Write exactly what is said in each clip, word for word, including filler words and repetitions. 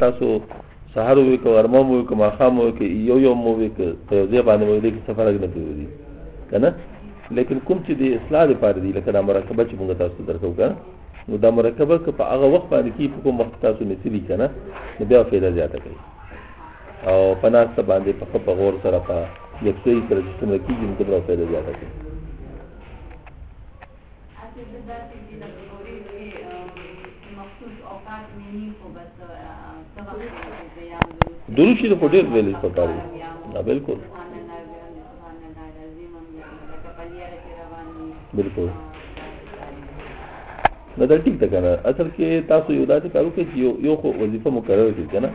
تاسو سحر وي کو غرمه وي کو ماخام وي کو یو یو مو وي کو په یو ځای باندې وي کې سفر نه کوي کنه لیکن کوم چې د اصلاح لپاره دی لکه د مرکبه چې موږ تاسو درکو کنه نو دا مرکبه که په هغه وخت باندې کې په کوم وخت تاسو نسلی کنه نو بیا فایده زیاته کوي او پناسته باندې په په غور سره په یکسوي سره چې څنګه کیږي نو دا فایده زیاته کوي دروشي د پټیر ویلې پکاري نه بالکل بالکل نه دا ټیک ده کنه اصل کې تاسو یو داسې کارو کې یو یو خو وظیفه مقرره کړئ کنه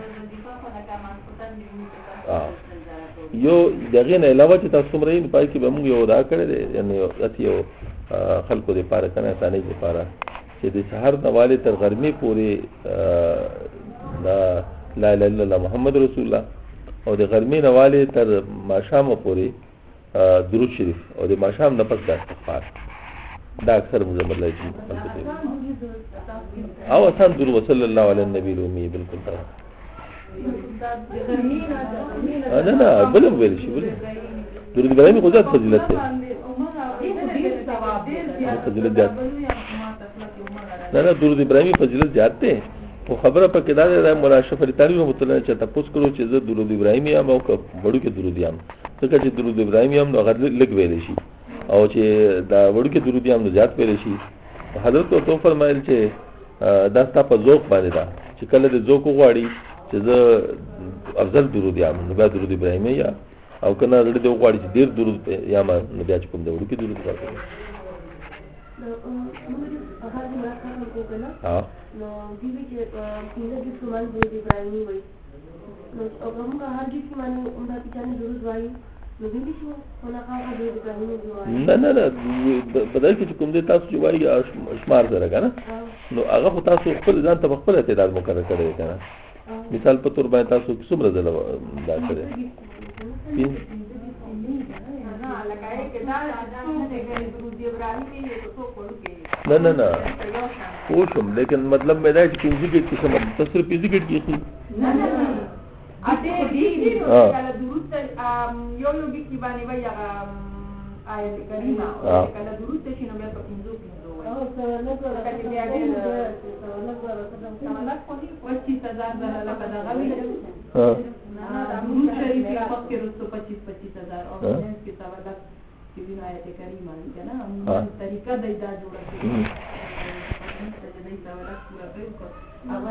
یو دغه نه علاوه چې تاسو مرین پای کې به موږ یو دا کړی دی یعنی یو خلکو لپاره کنه ثاني لپاره چې د سحر نواله تر غرمه پورې لا لا اله الا الله محمد رسول الله او د غرمه نواله تر ماښام پورې درود شریف او د ماښام نه پس د استغفار دا اکثر مزمل لای شي او اسان درود صلی الله علی النبی الامی بالکل دا نه نه بلم ویل شي بل درود ابراهیم خو ذات فضیلت ده فضیلت ده نه نه درود ابراهیم فضیلت زیات ده خو خبره پکې دا ده مولا اشرف علي طالب رحمت الله چې تاسو کړو چې زه درود ابراهیم یم او وړو کې درود یم ځکه چې درود ابراهیم یم نو غږ لګ ویل شي او چې دا وړو کې درود یم نو زیات ویل شي حضرت تو فرمایل چې دا تاسو په ذوق باندې دا چې کله د ذوق غواړي چې زه افضل درود یم نو بیا درود ابراهیم یا او کنه لري د غواړي چې ډیر درود یم نو بیا چې کوم د وړو کې درود ورکړي ها نو دیوی چې پینځه د سوال درود ابراهیم وایي نو هغه هر دې کې باندې عمره پیچانه درود وایي نو دیوی شو خلک هغه درود ابراهیم وایي نه نه نه بدل کې کوم دې تاسو چې وایي شمار سره کنه نو هغه تاسو خپل ځان ته خپل تعداد مقرر کړی کنه مثال په تور باندې تاسو څومره ځله دا کړی نه نه نه پوښم لیکن مطلب مې دا چې پنځه کې څه مطلب تاسو پنځه کې کیږي نه نه نه اته دې کله درود یو یو کې باندې وایي هغه آیت کریمه او کله درود ته شنو بیا په پنځو پنځو وایي او څه نه کوي چې بیا دې څه نه کوي پچیس هزار زره لکه دا غوي ها درود شریف په پکې رسو پچیس پچیس هزار او نس کې څه چې ویني آیت کریمه کنه هم طریقه د دا جوړه کړي چې دې دا ولا پورا کوي هغه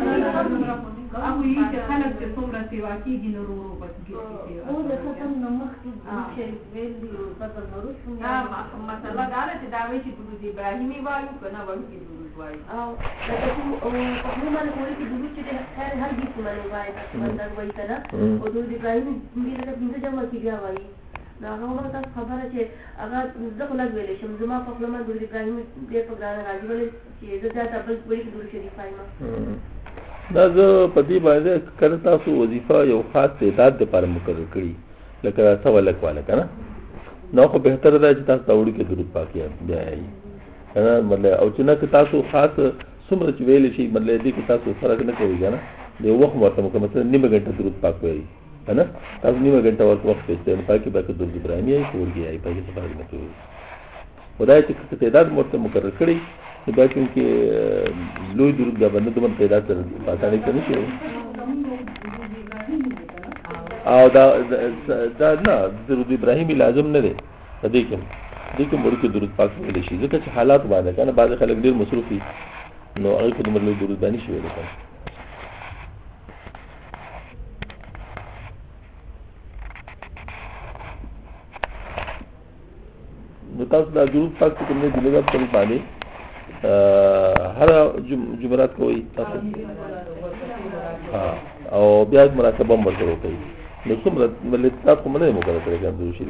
یې چې خلک چې څومره سیوا کیږي نو ورو پاتې او د ختم نمخ کې شریف ویل دی او ختم نورو څنګه مثلا دا چې دا وایي چې درود ابراهیمي وایو کنه وایي چې درود وایي او دا کوم او په کومه باندې چې درود چې هر هر دې څه باندې وایي تاسو باندې وایي کنه او درود ابراهیمي دې د پنځه جمع کیږي وایي دا هغه تاسو خبره چې هغه زه خلک ویلې شم زما په خپل درود ابراهیمي دې په ګرانه راځي ولې چې زه دا تبل وایي درود شریف وایم دا زه په دې باندې کړه تاسو وظیفه یو خاص تعداد لپاره مقرر کړی لکه تاسو ولک والا کنه نو خو به تر دا چې تاسو وړي کې درود پاکي بیا یې کنه مطلب او چې نه تاسو خاص څومره چې ویل شي مطلب دې کې تاسو فرق نه کوي کنه د وخت مرته مثلا نیمه غنټه درود پاک وایي کنه تاسو نیمه غنټه وخت پېژنئ پاکي پاکي درود ابراهیمي یې کوي یې پاکي څه فرق نه کوي خدای چې تعداد مرته مقرر کړی د باکم کې لوی درود دا باندې دومره پیدا تر پاتانه کې نشي او دا دا نه درود ابراهیمي لازم نه دی دې کې دې کې مړ کې درود پاک ویل شي ځکه چې حالات باندې کنه بعض خلک ډیر مصروفي نو هغه په دومره لوی درود باندې شي ویل کنه نو تاسو دا درود پاک کوم نه دی لږه په باندې هر جمعرات کوي تاسو او بیا مراقبه هم ورته کوي نو څومره ملي تاسو کوم نه مقرره کړی کنه شي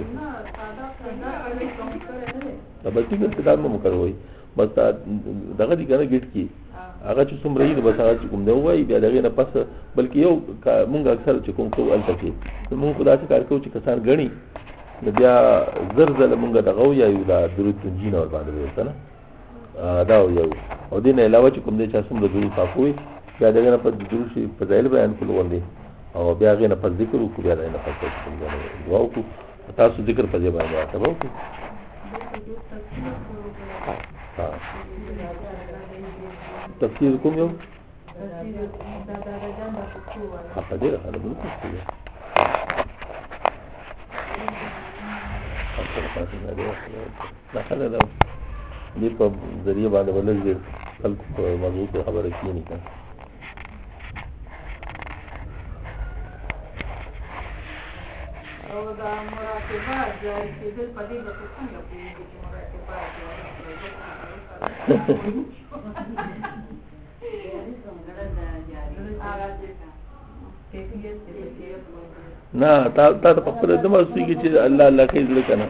دا به څنګه ابتداء مو مقرره وي بس دغه دي کنه ګټ کی هغه چې څومره یې بس هغه کوم دی وای بیا دغه نه پس بلکې یو مونږ اکثر چې کوم کو الته کې مونږ خدای څخه کار کوو چې کسان غني بیا زر زل مونږ دغه یا یو دا درود تنجین اور باندې وته نه دا یو او دین علاوه چې کوم دې چې څومره درود پاکوي بیا دغه نه په درود شي فضایل بیان کول ولې او بیا غي نه په ذکر وکړو بیا نه په دعا وکړو تاسو ذکر په دې باندې راځو وکړو ها تفسیر کوم یو په دې راځو نو تفسیر دا خلک دې په ذریعہ باندې ولې خلکو په موضوع کې خبره کیږي کنه او دا مراقبه جاری کېدل په دې کې څنګه پیږي چې مراقبه نه تا تا په خپل د مرسي کې چې الله الله کوي ځل کنه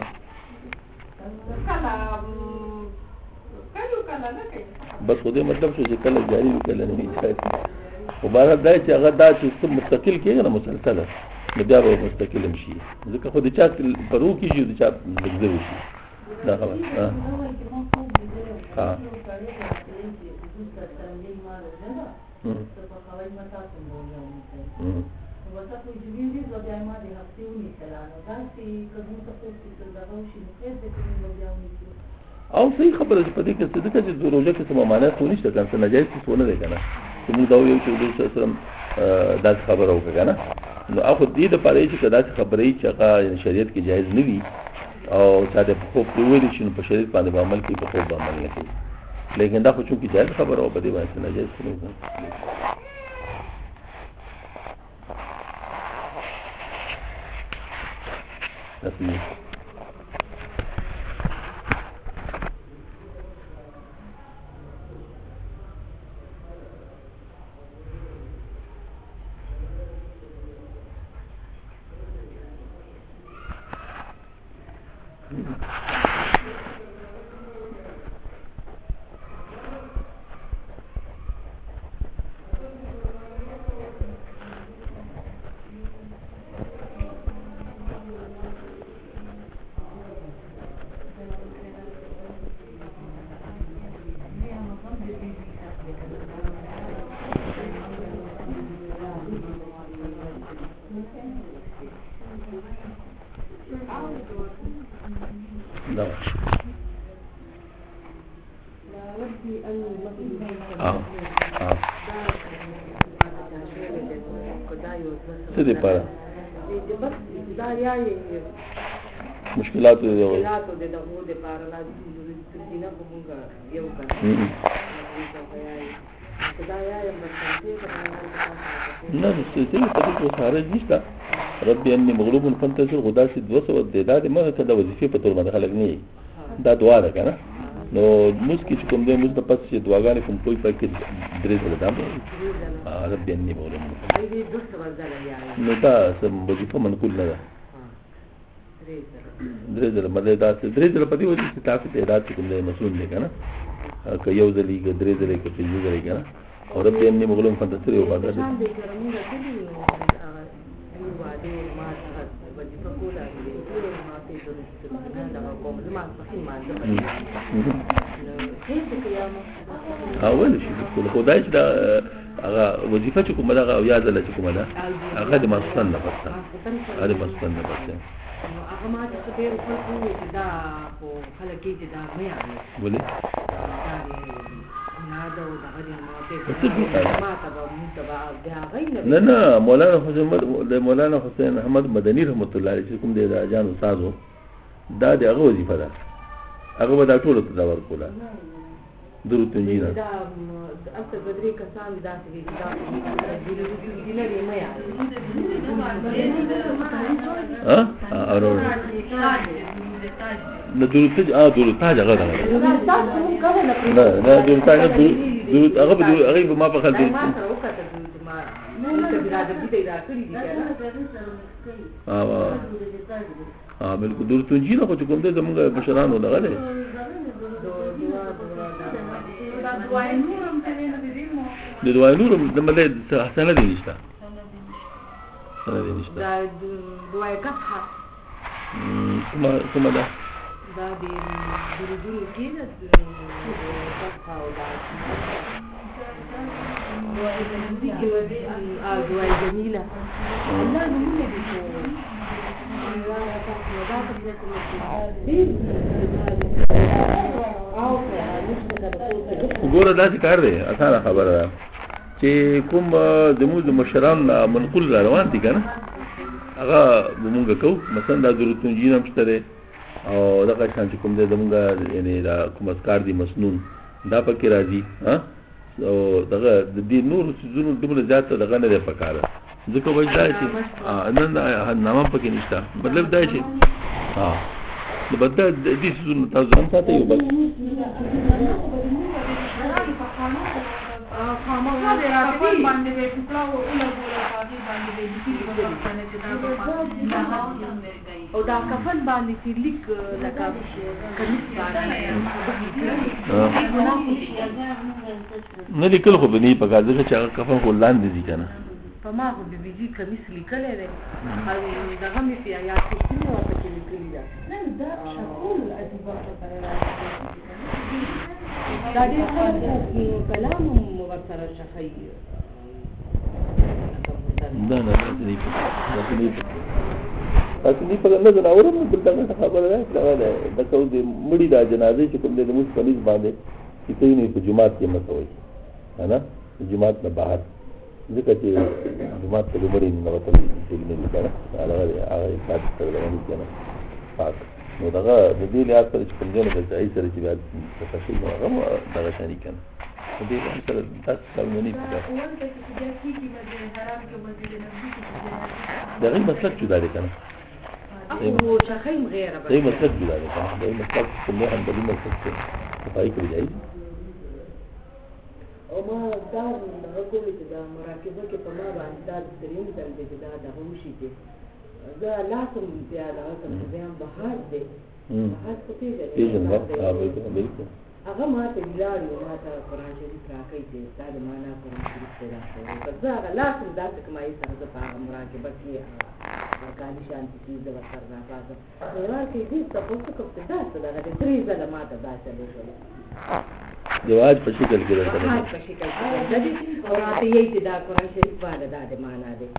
بس خو دې مطلب شو چې کله جاری وکړل نه وي مبارک دی چې هغه دا چې مستقل کېږي نه مسلسل نو بیا به مستقل شي ځکه خو د چا پرو کې شي د چا لګځو شي دا خبره ها ها او صحیح خبره چې په دې کې څه د کچې د روزه کې څه معنی خو نشته کنه څه ناجایز څه نه دی کنه چې موږ دا یو چې د رسول سلام دا خبره وکړه کنه نو اخو دې د پاره چې دا خبرې چې هغه شریعت کې جایز نه وي او چې د خو په ویل شي په شریعت باندې عمل کوي په خو عمل نه کوي لیکن دا خو چې جایز خبره او په دې باندې ناجایز نه وي تاسو مشکلات دي مشکلات دي دغه د پاره لازم دي چې نه کومه یو کړه خدایا یم نه ستې په دې کې خارج نشته رب اني مغلوب فانتصر خدا سي دوه سو د داد مغه ته د وظیفې په تور باندې خلک نه دا دعا ده کنه نو مسکی چې کوم دې مز د پس چې دعاګانې کوم کوئی پکې درې سره دا رب اني مغلوب نو دا سم وظیفه منقول نه ده درې ځله مله دا درې ځله په دې وجه چې تاسو ته اعداد کوم دی مسؤل دی کنه که یو ځلې کې درې ځلې کې پنځه ځلې کنه او رب دې مغلوم فانتصر یو باندې شان دې ګرمي راځي یو باندې ما څه وظیفه کوله دې ما ته د دا کوم ما په ما اول شي کله خدای چې دا هغه وظیفه چې کومه دا یا ځله چې کومه دا هغه د مسنن نه پاتہ هغه مسنن نه پاتہ هغه ما ته ډېر خلک وایي چې دا په خلک کې دا نه یادي ولې نه نه مولانا حسین د مولانا حسین احمد مدني رحمت الله علیه کوم د اجان استادو دا د هغه وظیفه ده هغه به دا ټول ته دا ورکوله درود تنجینا دا اصل بدري کسان داسې دي دا دي نه دی مې ها اورو نه درود تج اه درود تاج هغه ده نه نه درود تاج درود هغه هغه ما په خل درود ما سره وکړه درود ما نو ته بلاد دې دا کړی دي ها ها بالکل درود تنجینا خو کوم دې زموږ بشرانو دغه ده د دوای نورم د مله حسنه دي نشته حسنه دي نشته دا دوای کثه کومه کومه ده دا د درودونو کې د فتحه او د دعای جمیله الله نمونه دي ګوره داسې کار دی اسانه خبره ده چې کوم زموږ د مشران منقول را روان دي که نه هغه مونږ کوو مثلا دا درود تنجین هم شته دی او دغه شان چې کوم دی زمونږ یعنې دا کوم اذکار دي مسنون دا پکې راځي او دغه د دې نورو څیزونو دومره زیاته دغه نه دی پکاره ځکه وایي دا چې نن نامه پکې نشته مطلب دا چې ها د بده د دې څیزونو تاسو هم ساتئ یو بس او دا کفن باندې چې لیک لکه کمیس باندې نه لیکل خو به نه پکار ځکه چې هغه کفن خو لاندې دي که نه په ما خو د بیجي کمیس لیکلی دی او دغه مې په یاد پوښتنې ورته کې لیکلي ده دا شکول عجیبه خبره دا ډېر کلام هم ورسره شخی نه نه داسې نه داسې نه داسې نه په نه ځناورم بل دغه خبره ده دغه ده د کو د مړي د جنازې چې کوم د موږ پولیس باندې چې کوي نه په جمعات کې متوي نه جمعات نه بهر ځکه چې جمعات ته مړي نه وته دې نه لګره هغه هغه کار کړل نه کنه پاک نو دغه د دې لحاظ سره چې کوم ځای د ځای سره چې بیا تفصیل هغه دغه شانی کنه دې سره تاسو څنګه نه کیږي دغه مسلک جدا دي کنه او شخیم غیره دغه مسلک جدا دي کنه دغه مسلک څنګه هم دغه مسلک څه پای کوي جاي او ما دا هغه کومې چې دا مراقبه کې په ما باندې دا دریم ځل دی چې دا دغه وشي چې زه لاسم بیا دغه کوم ځای هم بهار دی بهار خو پېژنې هغه ما ته ولاړ و ما ته قرآن شریف راکړی چې ستا د معنا قرآن شریف پیدا کړی که زه هغه لاسم داسې کمایي سره زه په هغه مراقبه کې هغه کالي شانتي کې زه ورسره راپاڅم هېواد کې دې تپوس وکړم چې دا څه دغه دی درې ځله ما ته دا چل وشول جواز په شکل کې درته جواز په شکل کې درته او راته یې چې دا قرآن شریف باندې دا د معنا دی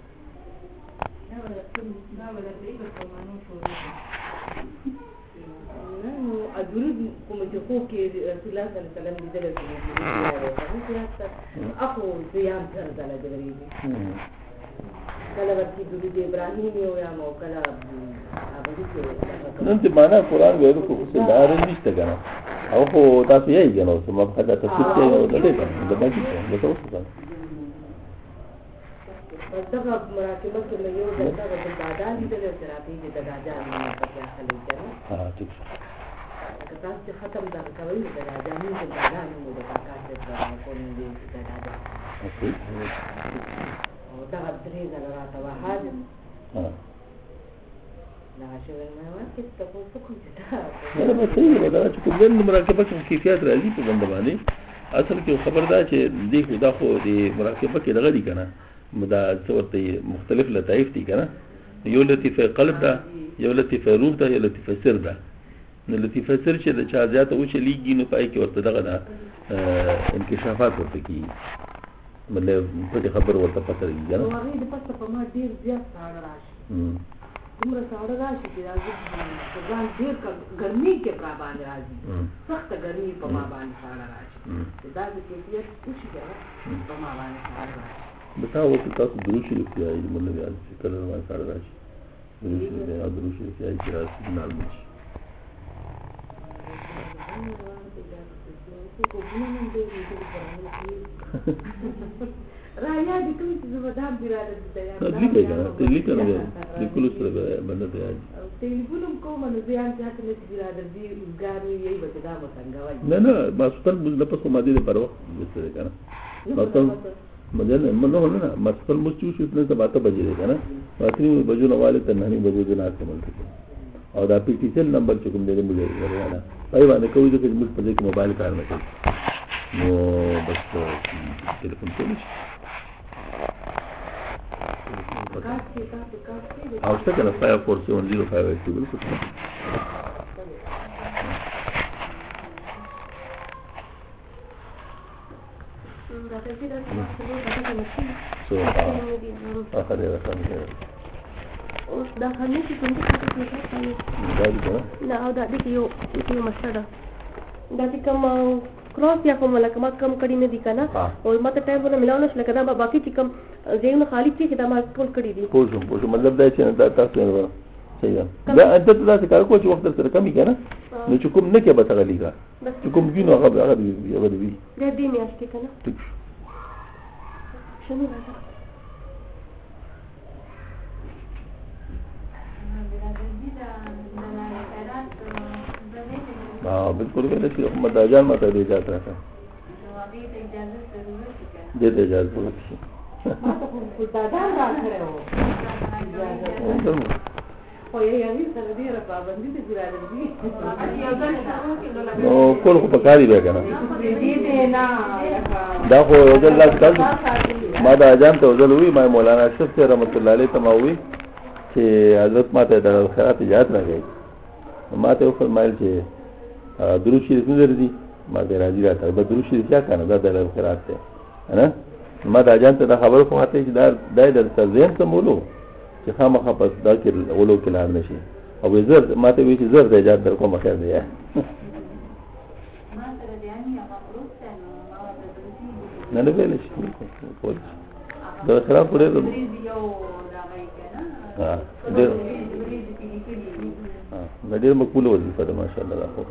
نو درود کوم چې خو کې رسول الله صلی الله علیه وسلم دې درته اخو زیام سره زله درې کله ورته درود ابراهیم یو یا مو کله هغه دې نن ته معنا قرآن ویلو خو څه دار نشته کنه او خو تاسو یې کنه چې ما په تاسو کې یو د دې کنه د باندې د تاسو کنه دغه مراقبه کې له یو ځای څخه د دادا لیدل او تراپی کې د دادا نه پکې اخلي کنه ها ټیک که تاسو ختم دا کوي د دادا نه د دادا نه د کاکا څخه کوم دي د دادا او دا درې ځله راته وحاد ها دا شوی ما ورته تاسو کوم څه دا به صحیح ودا چې کوم مراقبه کې کیفیت راځي په بند باندې اصل کې خبردار چې دې خدا خو دې مراقبه کې دغه دي کنه دا څورته مختلف لطائف دي کنه یو لطیفه قلب ده یو لطیفه روح ده یو لطیفه سر ده نو لطیفه سر چې د چا زیاته او چې لیږي نو پای کې ورته دغه ده انکشافات ورته کی مطلب په خبر ورته پته لګي کنه نو هغه د پسته په ما ډیر زیات ساړه راشي دومره ساړه راشي چې راځي ځان ډیر ګرمي کې پر باندې راځي سخت ګرمي په ما باندې ساړه راشي دا د کیفیت څه شي په ما باندې ساړه راشي بتا وقت تاسو دروش شریف کې آئے مطلب یاد چې کله ما سره راشي دروش شریف یا دروش شریف کې آئے چې راشي نال مچ رایا دې کوم چې زمدان دی را دې دا لیکه کنه ته لیکه نه لیکلو سره باندې ته یاد ټلیفون کوم نو ځان چې هغه چې را دې ګاري یې به دا څنګه وایي نه نه ما ستل مزله په کومه دې پر وخت وسره کنه تاسو مجل منو نه مستل مستو شو څه باته بجې کنه اخري بجو نواله ته نه بجو د ناس کوم او دا پی ټی سیل نمبر چې کوم دې موږ ورواله پای باندې کوي چې موږ په دې کې موبایل کار نه کوي نو بس ټلیفون کوي او څه کنه five four seven zero five eight two بالکل راځي چې دا څه څه مشي سو اخر یې راځي اوس دا خانه چې څنګه تاسو کوي دا دي نه او دا دې یو یو مسله دا چې کوم کراس یا کوم لکه ما کم کړی نه دي کنه او ماته ټایم ونه ملاو نشل کدا به باقي چې کوم زېونه خالی چې دا ما ټول کړی دي پوښوم پوښوم مطلب دا چې دا تاسو نه صحیح دا انت دا چې کار کوی وخت سره کمی کنه نو چې کوم نه کې به تغلیګا چې کوم وینو هغه هغه دی هغه دی دا دې میاشتې کنه ټیک شنو راځي हाँ बिल्कुल मैंने मोहम्मद आजान माता दे जाता था देते इजाजत बहुत कौन को पकारी बैठा ना दाखो उजल कल माता आजान तो उजल हुई मैं मौलाना अशरफ से रहमतुल्लाह अलैह तमा हुई कि हजरत माता दर खैरात इजाजत ना गई माते वो फरमाइल कि दुरूद शरीफ नظر دي ما دې راځي راته به درود شریف کیا کنه دا د خیرات ته نه ما دا جان ته دا خبر خو هاته چې دا دای د تزین ته مولو چې خامخا پس دا کې ولو کې لار نشي او زر ما ته وی چې زر د اجازه در کوم خیر دی ما سره دی اني هغه پروسه نو ما ته درسي نه نه ویل شي کول دا خراب پرې یو دا وای کنه ها دا ډېر مقبول وظیفه ده ماشاءالله دا خو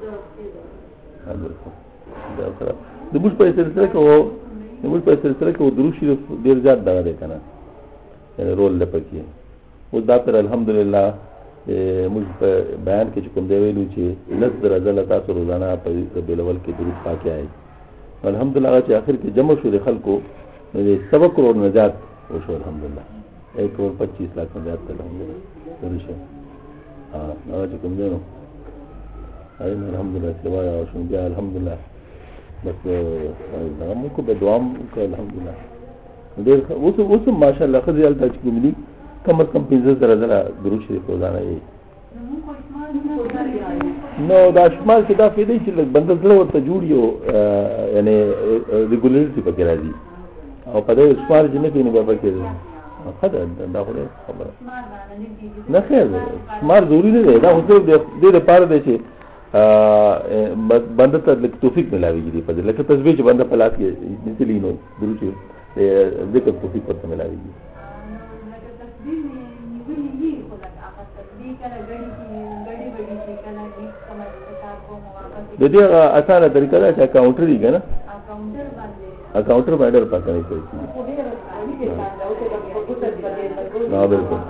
دا خراب د موږ په سلسله کې وو د موږ په سلسله کې درود شریف ډېر زیات دغه دی کنه یعنی رول لپاره او دا پر الحمدلله موږ په بیان کې کوم دی ویلو چې لږ درجه تاسو روزانه په ربیع الاول کې درود پاک آئے الحمدلله چې اخر کې جمع شو د خلکو نو سبق کروڑ نجات وشو الحمدلله ایک کروڑ پچیس لاکھ نجات الحمدلله ورشه हाँ आज कम जानो अरे अल्हम्दुलिल्लाह सिवाय और सुन गया अल्हम्दुलिल्लाह बस हम को बेदुआम का अल्हम्दुलिल्लाह देर वो तो वो तो माशाल्लाह खज़ी अल्लाह की मिली कम अज कम पिज़्ज़ा जरा जरा दुरूद शरीफ रोजाना ये नो दा शुमार के दा फेदे چې بندر سره ورته جوړیو یعنی ریګولریټي پکې راځي او په دې شمار جنې کې نه به پکې خدای دا خو خبره نه خیر شمار ضروری نه دی دا خو دې لپاره دی چې بنده ته توفیق ملاويږي په دې لکه تسبیح چې بنده په لاس کې نتلی نو درو چې ذکر توفیق ورته ملاويږي لکه تسبیح نیولې دي خو لکه هغه تسبیح کله غړي غړي غړي چې کله دې کومه کار کوم واقع د دې اسانه طریقه ده چې کاونټر دی کنه کاونټر باندې کاونټر باندې پاتې کوي हाँ बिल्कुल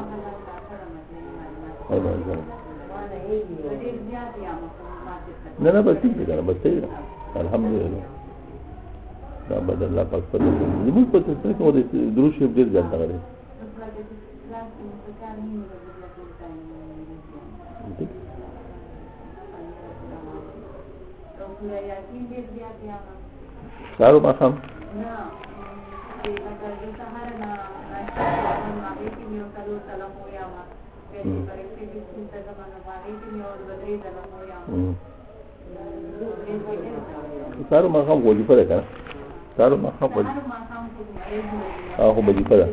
ना ना बस ठीक है बस सही है अल्हम्दुलिल्लाह ना बदल अल्लाह पाक पर ये मुझ पर तो को दुरूद शरीफ देर जाता है सारो माखाम सारो माखाम वजीफा ده کنه सारो माखाम वजीफा هغه وظیفه ده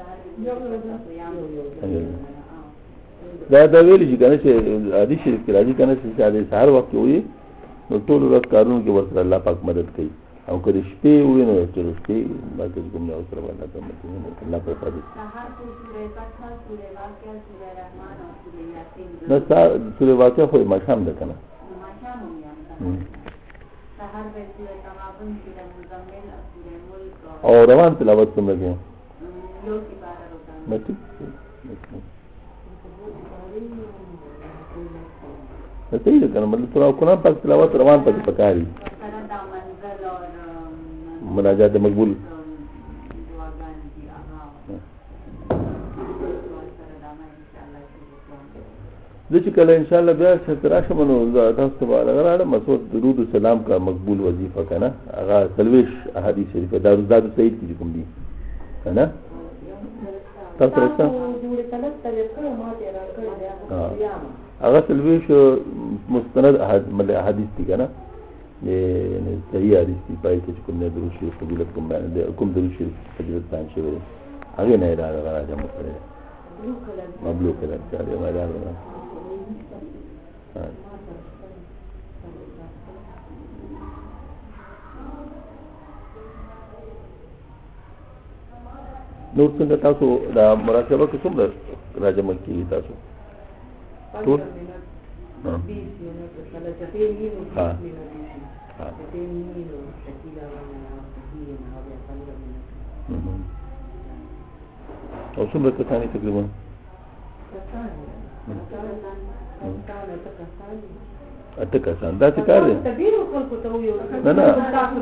دا دا ویل چې کنه چې حدیث شریف کې راځي کنه چې د سحر وخت وي نو ټول ورځ کارونو کې ورته الله پاک مدد کوي او کله شپې وي نو چې شپې باندې کوم نه اوسره ولا ته الله په فضل سحر کو سورې فتح سورې واقعه سورې رحمان او سورې یاسین نو سورې واقعه خو ماښام ده کنه ماښام وي سحر به سورې تغابن سورې مزمل سورې ملک او روان تلاوت څنګه کوي یو کی بار روزانه مته صحیح ده کنه مطلب قرآن پاک تلاوت روان پکې پکاري مناجات مقبول د چې کله ان شاء الله بیا ستراشه منو تاسو ته راغله مسعود درود و سلام کا مقبول وظیفه کنه هغه سلويش احادیث شریفه دارو دارو سعید کی کوم دي کنه تاسو راځه هغه سلويش مستند احادیث دي کنه نه صحیح حدیث دی پای کې کوم نه درو شریف فضیلت کوم باندې کوم درو شریف فضیلت باندې شوی هغه نه دا راځي مخره مبلوغ کړه چې دا مدار ده نور څنګه تاسو دا مراقبه کې څومره راځم کیږي تاسو ټول ها ها او څومره کسانی تقریبا اته کسان دا څه کار دی نه نه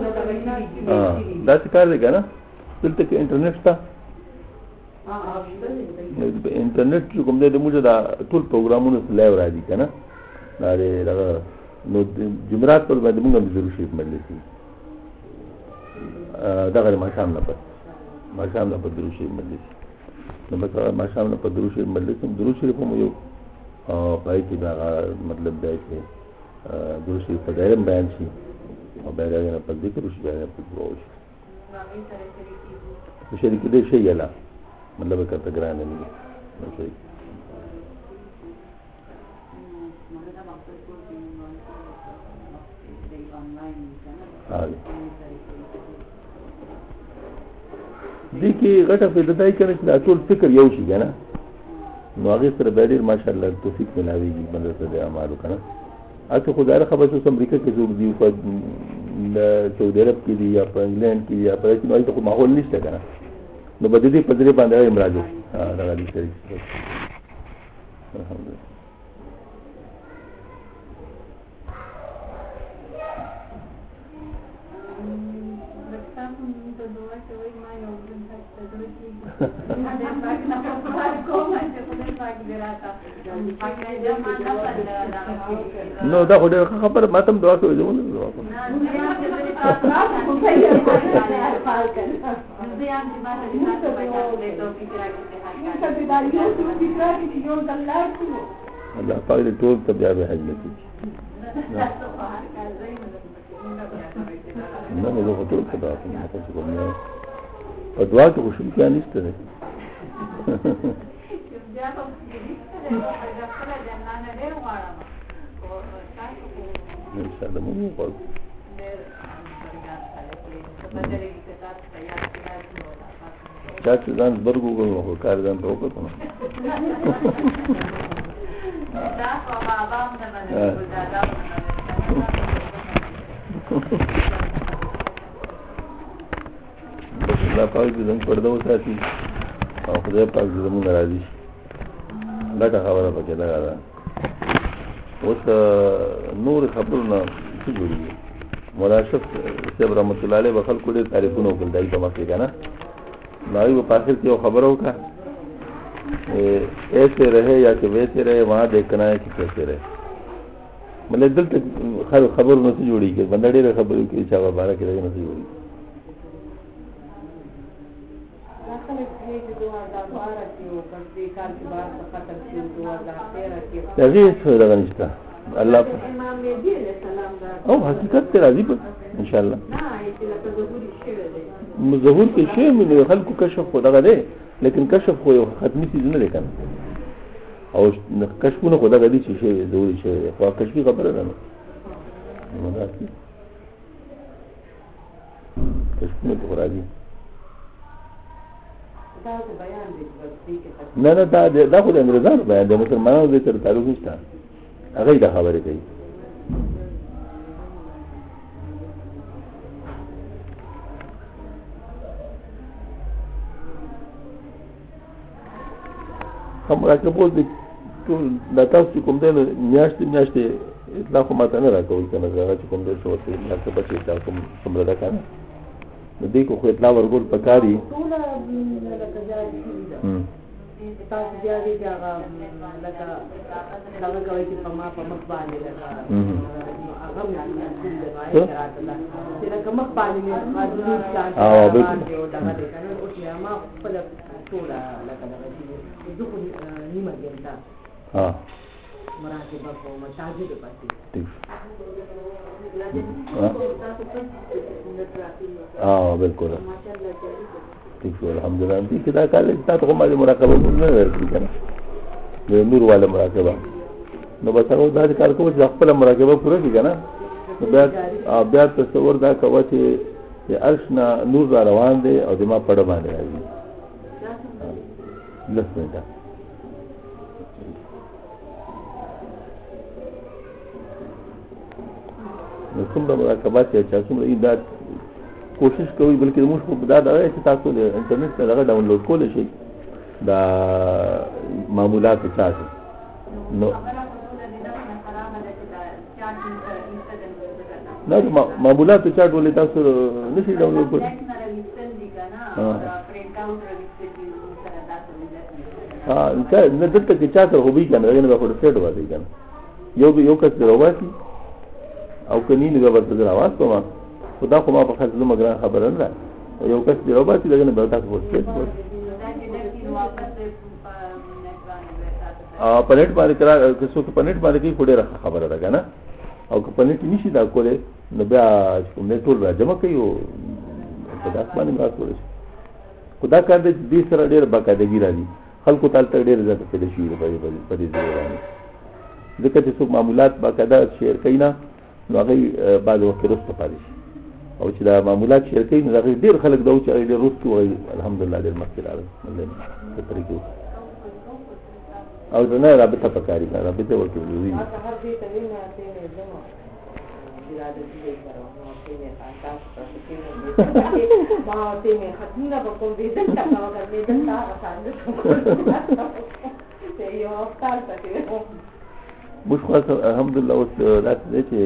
دا څه کار دی کنه دلته کې انټرنیټ شته انټرنیټ چې کوم دی د موږ دا ټول پروګرامونه لایو راځي کنه دا دا نو جمعرات پر باندې موږ د ضروري شریف مجلس دا غره ما شام نه پد ما شام نه پد ضروري شریف مجلس نو مثلا ما شام نه پد ضروري شریف مجلس هم ضروري شریف هم یو پای کې دا مطلب دی چې ضروري شریف په دایره بیان شي او بیا دا نه پد ذکر شي بیا په دعا شي شریک دې شي یلا مطلب کته ګرانه نه نو شي دې کې غټه په دای کنه چې ټول فکر یو شي کنه نو هغه سره به ډیر ماشاءالله توفیق ملاويږي مدرسې د اعمالو کنه اته خدای خبر چې امریکا کې جوړ دی په سعودي عرب کې دی یا په انګلند کې یا په نړۍ ته ماحول نشته کنه نو بده دې په دې باندې امراض ها دا غالي شي الحمدلله نو دا خو ډېر خبره ماته هم دعا کوي زه ونه دعا کوم الله پاک دې ټول ته بیا به حج نصیب نه نو زه ټول ته دعا کوم تاسو کوم نه په دعا کې خو شم کې نشته ده ان شاء الله مو په چا چې ځان برګو غو کار ځان ته وکړو دا په بابا هم نه باندې ګلدادا الله پاک دې زموږ پرده وساتي او خدای پاک دې زموږ راضي شي دا خبره پکې ده دا اوس نور خبرونه څه جوړیږي مولا شف صاحب رحمت الله علیه خلک ډېر تعریفونه وکړل دای په مخکې کنه نو په اخر کې یو خبره وکړه ایسے رہے یا کہ ویسے رہے وہاں دیکھنا ہے کہ کیسے رہے مطلب دلته خبر نه جوړیږي بنده ډېر خبرې کوي چې هغه بارے کې نه جوړیږي هغه څه راغنيسته الله او حقیقت ته راځي ان شاء الله مظهور کې شی من خلکو کشف خو دغه دی لیکن کشف خو یو ختمي چیز نه دی کنه او کشفونه خو دغه دي چې شی ضروري شی خو کشفي خبره نه نو دا کشفونه خو راځي نه نه دا دا خو د انګريزانو بیان د مسلمانانو د تر تعلق نشته هغه دا خبره کوي کوم راکبو د ټول د تاسو کوم د میاشتې میاشتې اطلاق ماته نه راکول کنه هغه کوم د شو ته تاسو بچی تاسو کوم څومره دا کنه نو دې کو خو اطلاع ورګول پکاري ټول لکه ځای تاسو بیا دې هغه لکه هغه کوي چې په ما په مخ باندې لکه هغه مې چې لکه مخ باندې مې حاضر شان او به او دا باندې کنه او چې ما په ټول لکه دغه دې نیمه ګنټه ها مراقبه کوم تهجد پسې اه بالکل ٹھیک شو الحمدلله دې کدا کال تاسو کومه مراقبه نه ورکړي کنه د نور والا مراقبه نو به تاسو دا کار کوئ چې خپل مراقبه پوره کړئ کنه بیا بیا تصور دا کوي چې ارشنا نور را روان دي او د ما پړ باندې راځي لسه دا نو څومره مراقبه چې څومره دا کوشش کوي بلکې موږ په دا دا چې تاسو د انټرنیټ ته دا ډاونلوډ کولای شئ دا معمولات چاته نو نه معمولات چاټ ولې تاسو نشي ډاونلوډ کولای ها نه دلته کې چاته هوبي کنه نه به فوټو وایي کنه یو یو کس دروازي او کني نه به تاسو راوځو کوم خدا خو ما په خاطر مګر خبره نه یو کس دروازي دغه به تاسو ورسېږئ ا پنيټ باندې کرا څو په پنيټ باندې کې کوډه خبره ده کنه او که پنيټ نشي دا کوله نو بیا کوم نه ټول راځم کوي او په داس باندې ما کوله خدا کار دې دې سره ډېر باقاعدګي راځي خلکو تعالی ته ډېر عزت پیدا شي په دې په دې ځای ځکه چې څوک معمولات باقاعده شیر کینا نو هغه بعد وخت وروسته پاتې شي او چې دا معمولات شیر کوي نو هغه ډېر خلک دا چې ډېر وروسته وي الحمدلله ډېر مخکې راغلي په طریقو او نه رابطه پکاري نه رابطه ورته وی ما هر دې ته نه ته نه زما اراده دې کړو نو ته نه تاسو تاسو کې ما ته نه خدمت به کوم دې ته تاسو کوي دا تاسو ته یو کار پاتې مش خاص الحمدلله اوس راځي چې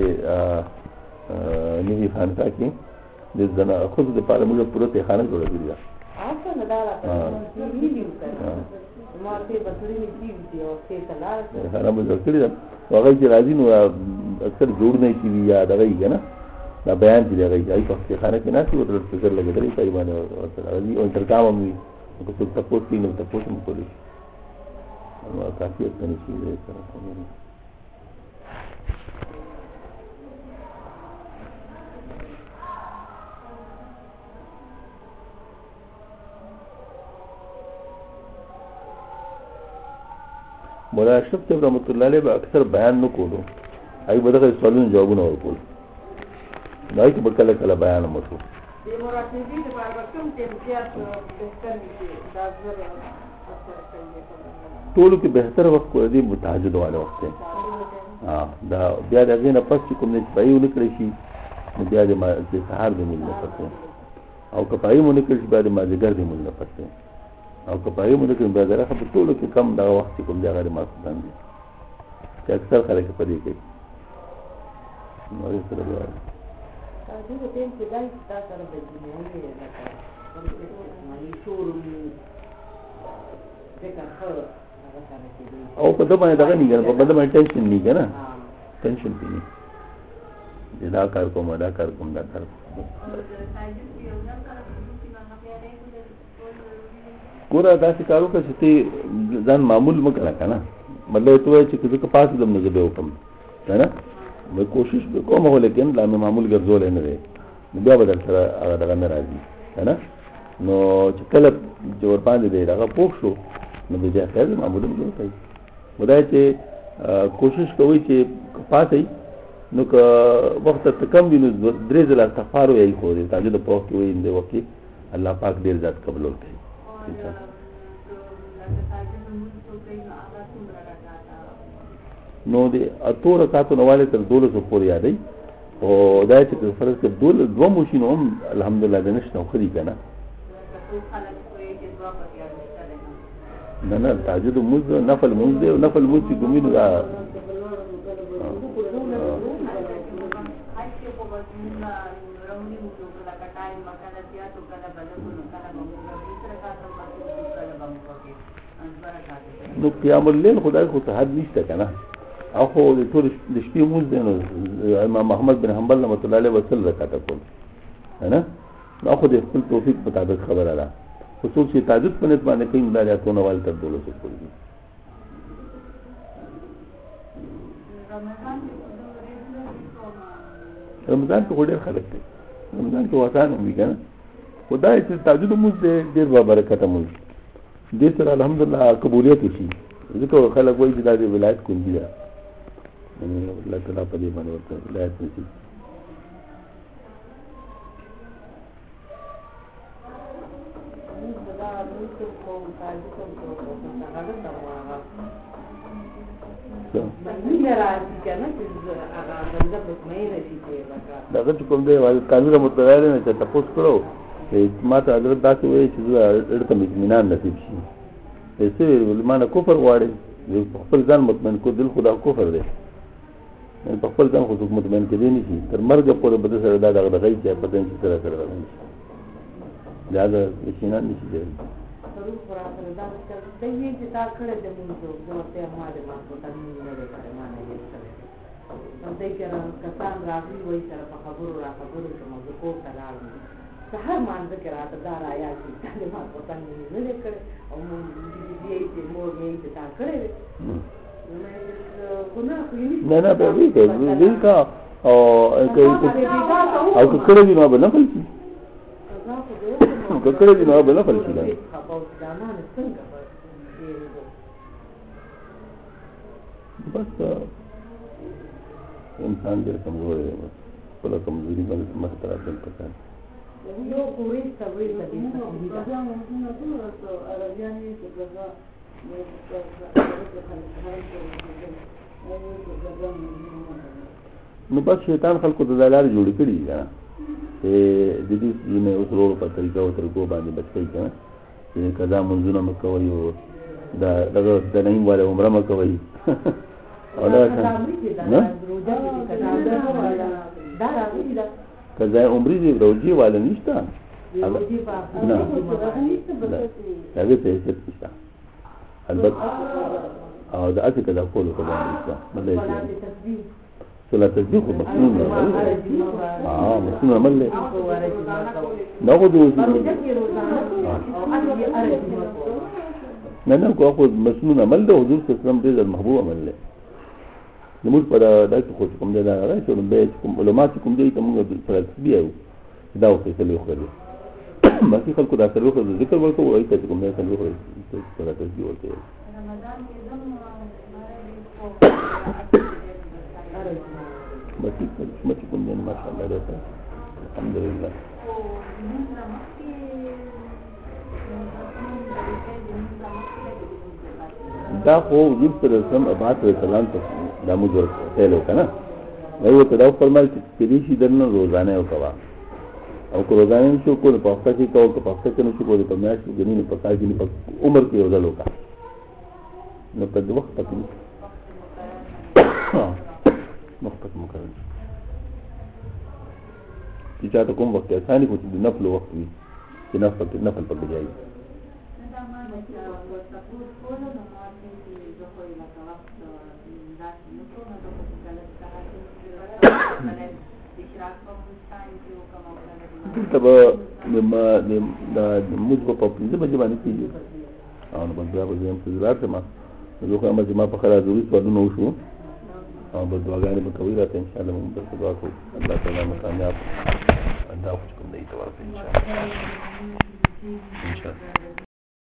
نیوی خانقاه کې د زنا خود د پاره موږ پروت خانه جوړه کړی دا اته نه دا راځي نیوی وکړه ما ته بصری نیتی دی او څه تلار خانه موږ کړی دا هغه چې راځي نو اکثر جوړ نه کی یا دغه یې کنه دا بیان دی هغه یې په خانه کې نه څه ورته فکر لګیدلی پای باندې ورته راځي او ترکام هم کو څه تاسو کې نو تاسو هم کولی نو کافي څه نه شي سره مولانا اشرف صاحب رحمت الله علیه به اکثر بیان نه کولو هغه به دغه سوالونو جوابونه ورکول دا چې کله کله بیان مو شو د مراقبې لپاره کوم تمثيلات بهتر دي دا زره ټولو کې بهتر وخت کو دی متعجد والے وخت دی ها دا بیا دغه نه پس کوم نه پایو نکړي شي بیا د سهار د مول نه پته او کپای مونږ کې بیا د مازیګر د مول نه پته او کپای مونږ کې بیا دغه په ټولو کې کم دا وخت کوم دی هغه ما ستان دي چې اکثر خلک په دې کې نو یې سره دی تاسو ته ټیم کې دای تاسو سره د دنیاوي لکه مالي شور ذکر خو او په دغه باندې دغه نه په بده باندې ټینشن نه کنه ټینشن دی دا کار کوم دا کار کوم دا کار ګوره دا چې کارو کې چې ځان معمول مکړه کنه مطلب ته چې کله پاس دم نه به وکم کنه مې کوشش وکوم هو لیکن لا مې معمول ګرځول نه دی بیا بدل سره هغه دغه نه راځي کنه نو چې کله جوړ باندې دی هغه پوښ شو نو بیا خیر معمول نه کوي ودای چې کوشش کوي چې پاتې نو که وخت ته کم ویني درې ځله استغفار وایي خو دې تاجد په وخت وایي د وخت الله پاک ډیر ذات قبول کوي نو دې اتو رکعاتو نواله تر دولس پورې یادې او دا چې فرض کې دول دوه مشینو هم الحمدلله د نشته خو دې کنه نه نه تهجد موز نفل موز دی او نفل موز چې کومینو دا نو قیام الليل خدای خو ته حد نشته کنه اخو د ټول د شپې موز دی نو امام محمد بن حنبل رحمۃ اللہ علیہ وسلم رکعت کول نه نو اخو د خپل توفیق مطابق خبره ده خصوص چې تهجد په نسبت باندې کوي مداراتونه وال تر دولس پورې رمضان کې ډېر خلک دي رمضان کې وطن وي کنه خدای چې تهجد مو دې ډېر با برکت مو دې سره الحمدلله قبولیت وشي ځکه خلک وایي چې دا د ولایت کوي دا الله تعالی په دې باندې ورته ولایت نشي دغه کوم دی قانون متغیر نه چې تاسو کړو ما ته حضرت داسې وایي چې زه ارته اطمینان نصیب شي ایسه ولمانه کفر غواړي خپل ځان مطمئن کو دل خدا کفر دی په خپل ځان خو مطمئن کېدی نشي تر مرګ پورې به سره دا دغه دغه چې په دې کې سره سره راځي دا د اطمینان نشي دی ضرور قرآن سره دا د دې چې تا کړه د موږ د وخت ما د ما په تاسو نه لري کړه ما نه یې سره نو دې کې کسان راځي وای سره په خبرو را خبرو کوم د کو کلام سهار مان ذکر راته دا رایا چې د ما په تاسو نه لري کړه او موږ دې چې مور دې تا کړه نه نه به وی ته وی کا او او کړه دي نو به نه پلي نو کړه دي نو به نه پلي بس انسان ډېر کمزور دی په کمزوري باندې مختره دل پکار یو پوری سوي د دې نو بس شیطان خلکو د دلار جوړ کړی دا چې د دې نه اوسرو په طریقو او طریقو باندې بچی کنه چې کدا منځونه مکوي او دا دغه د نیم والا عمره مکوي او دا نه کدا عمرې دی روجي والا نشته نه هغه ته څه نشته البته او دا اته کدا کول خدای نشته مله صلاة تسبيح مسنون اه مسنون عمل له ناخذ نه نه کو اخذ مسنون عمل له حضور صلی الله علیه وسلم دې محبوب عمل له نموږ په دا کې کوم دې دا راځي نو به کوم علماء کوم دې کوم صلاة تسبيح دا وخت ته له خو ما في خلکو دا سره وکړو ذکر ورکو وایي ته کوم نه سره وکړو صلاة تسبيح ورته رمضان کې دم مچ مچ کوم دې ماشاءالله ده الحمدلله دا خو دې پر سم ابات سلام ته دا موږ ورته له کنه نو ته دا فرمایل چې دې شي درنه روزانه او کوا او کو روزانه شو کو په هفته کې کو په هفته کې نو شو کو په میاشت کې نه په کال کې په عمر کې وځل وکا نو په وخت کې وخت مقرر چې چاته کوم وخت اساني کو چې د نفل وخت وي چې نفل په نفل په بجای تبا د ما د د موږ په پنځه بجې باندې کېږي او نو بیا به زم انتظار ته ما زه خو ما ما په خلا ضروري سوالونه وشو او په دعاګانې به کوي راته ان شاء الله موږ به دعا کوو الله تعالی مو کامیاب الله خوش کوم دی ته ورته ان شاء الله ان شاء الله